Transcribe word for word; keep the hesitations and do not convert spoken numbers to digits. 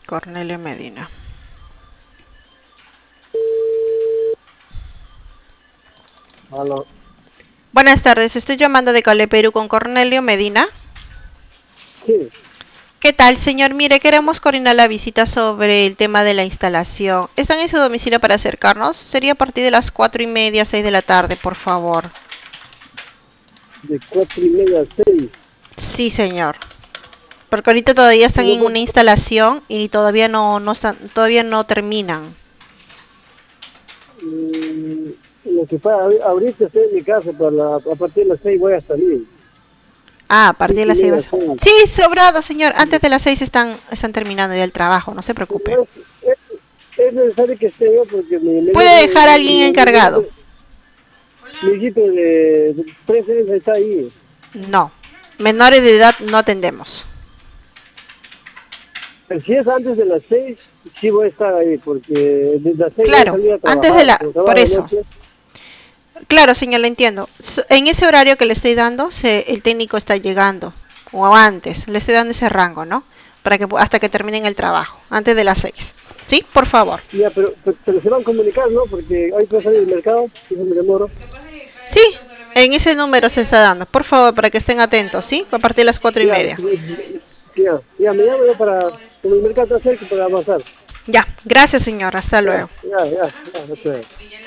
Cornelio Medina. Aló. Buenas tardes, estoy llamando de Cale Perú con Cornelio Medina. Sí. ¿Qué tal, señor? Mire, queremos coordinar la visita sobre el tema de la instalación. ¿Están en su domicilio para acercarnos? Sería a partir de las cuatro y media, seis de la tarde, por favor. De cuatro y media a seis. Sí, señor. Porque ahorita todavía están No, en pues, una instalación y todavía no, no están, todavía no terminan. mm, lo que pasa, ahori- ahorita estoy en mi casa, pero la- a partir de las seis voy a salir. Ah, a partir de Cinco y las seis. media, vas- seis. Sí, sobrado, señor. Antes de las seis están, están terminando ya el trabajo, no se preocupe. Pero es, es, es necesario que esté yo porque mi, mi, Puede dejar a mi, alguien mi, mi hijito, encargado. mi hijito de, de tres años está ahí. No, menores de edad no atendemos. Pero si es antes de las seis, sí voy a estar ahí, porque desde las seis voy a Claro, salir a antes de trabajar, la... como Por trabajo de eso. noche. Claro, señor, le entiendo. S- En ese horario que le estoy dando, se- el técnico está llegando. O antes. Le estoy dando ese rango, ¿no? Para que pu- hasta que terminen el trabajo. Antes de las seis. ¿Sí? Por favor. Ya, pero, pero, pero se van a comunicar, ¿no? Porque hoy voy a salir del mercado, y eso me demoro. Sí, en ese número se está dando. Por favor, para que estén atentos, ¿sí? A partir de las cuatro y Ya, media. ya, ya, me llamo yo para, como el mercado está cerca, para avanzar. Ya, gracias, señor. Hasta Ya, luego. ya, ya, ya, no sé.